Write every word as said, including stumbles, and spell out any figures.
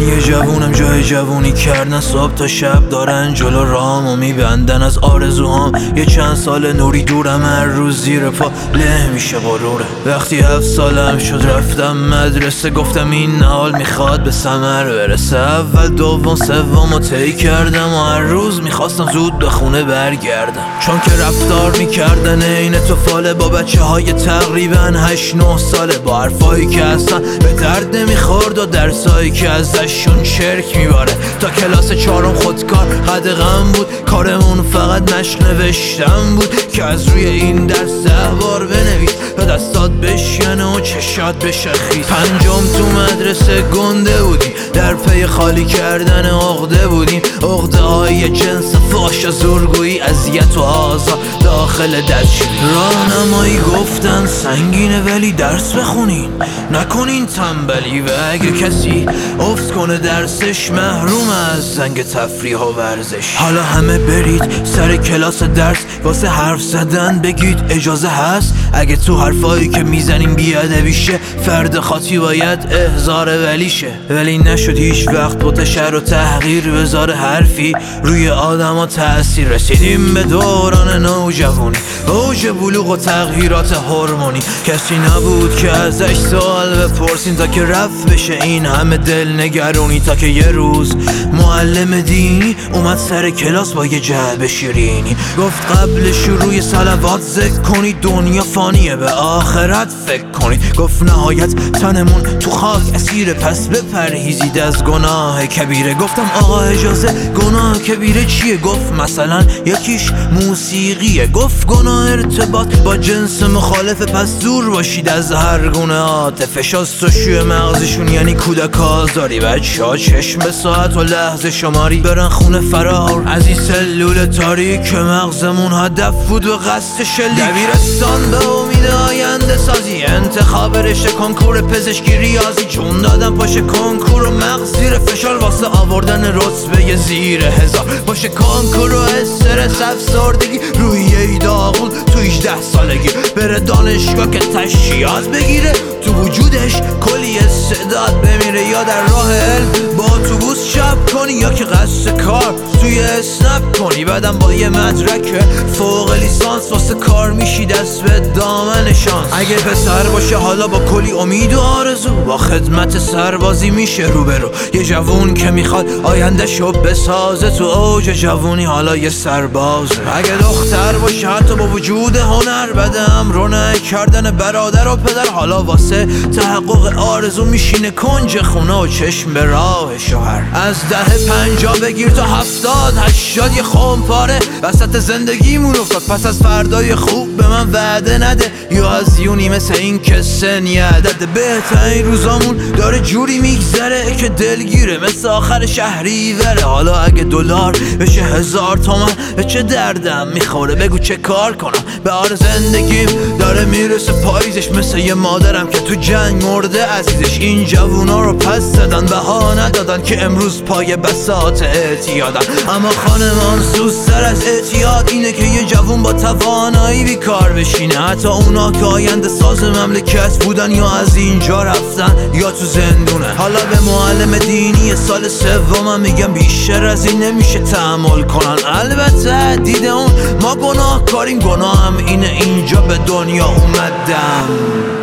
یه جوونم جای جوونی کردن، صبح تا شب دارن جلو رامو میبندن از آرزوهام. یه چند سال نوری دورم، هر روز زیر پا له میشه غروره. وقتی هفت سالم شد رفتم مدرسه، گفتم این نهال میخواد به ثمر برسه. اول دوم سوم و طی کردم و هر روز میخواستم زود به خونه برگردم، چون که رفتار میکردن این توفاله با بچه های تقریبا هشت نه ساله، با حرفایی که اصلا به درد نمیخورد و درسایی که ازشون چرک میباره. تا کلاس چهارم خودکار حد غم بود، کارمون فقط مشق نوشتن بود که از روی این درس ده بار بنویس تا دستات بشکنه و چشات بشه خیس. پنجم تو مدرسه گنده بودیم، در پی خالی کردن عقده بودیم، عقده های جنس فاش و زورگویی، اذیت و آزار داخل درس. راهنمایی گفتن سنگینه ولی درس بخونین، نکنین تنبلی، و اگه کسی افت کنه درسش محروم از زنگ تفریح و ورزش. حالا همه برید سر کلاس درس، واسه حرف زدن بگید اجازه هست. اگه تو حرفایی که میزنیم بیادبی شه، فرد خاطی باید احضار ولی شه. ولی نشد هیچ وقت بوت شر و تحقیر بذاره حرفی روی آدم ها تأثیر. رسیدیم به دوران نوجوانی، اوج بلوغ و تغییرات هورمونی. کسی نبود که ازش سوال بپرسین تا که رفت بشه این همه دل نگرونی. تا که یه روز معلم دینی اومد سر کلاس با یه جعبه شیرینی، گفت قبل شروع صلوات ذکر کنی، دنیا فانیه به آخرت فکر کنی. گفت نهایت تنمون تو خاک اسیره، پس بپرهیزید از گناه کبیره. گفتم آقا اجازه گناه کبیره چیه؟ گفت مثلا یکیش موسیقیه. گفت گناه ارتباط با جنس مخالفه، پس دور باشید از هر گونه عاطفه. شستشوی مغزشون یعنی کودک آزاری، بچه ها چشم به ساعت و لحظه شماری، برن خونه فرار از این سلول تاریک. مغزمون هدف بود و قصد شلیک. دبیرستان به امید آینده سازی، انتخاب رشته کنکور پزشکی ریاضی، چون دادم پاشه کنکور و مغز زیر فشار واسه آوردن رتبه زیر هزار. پاشه کنکور و استرس افسردگی، روحیه داغون تو هجده سالگی، بره دانشگاه که تشریعات بگیره، تو وجودش کلی استعداد بمیره. یا در راه علم با اتوبوس شب کنی، یا که قصد کار توی اسنپ کنی، بعدم با یه مدرک فوق لیسانس واسه کار میشی دست به دامن شانس. اگه پسر باشه حالا با کلی امید و آرزو، با خدمت سربازی میشه روبرو. یه جوون که میخواد آینده شو بسازه، تو اوج جوونی حالا یه سربازه. اگه دختر باشه حتی با وجود هنر، بعد امرونه کردن برادر و پدر، حالا واسه تحقق آرزو میشینه کنج خونه و چشم به راه شوهر. از ده پنجا بگیر تا هفتاد هشتاد یه خمپاره وسط زندگیمون افتاد، پس از فردای خوب به من وعده نده، یا از یونی مثل این که سن یه عدد. بهترین روزامون داره جوری میگذره که دلگیره مثل آخر شهری وره. حالا اگه دلار بشه هزار تومن به چه دردم میخوره؟ بگو چه کار کنم؟ به آر زندگیم داره میرسه پاییزش، مثل یه مادرم که تو جنگ مرده عزیزش. این جوونا رو پس زدن، بها ندادن که امروز پای بساط اعتیادن. اما خانمان سوزتر از اعتیاد اینه که یه جوون با توانایی بیکار بشینه، حتی اونا که آینده ساز مملکت بودن یا از اینجا رفتن یا تو زندونه. حالا به معلم دینی سال سومم میگم بیشتر از این نمیشه تحمل کنن. البته دید اون ما گناه کاریم، گناه هم اینه اینجا به دنیا اومدم.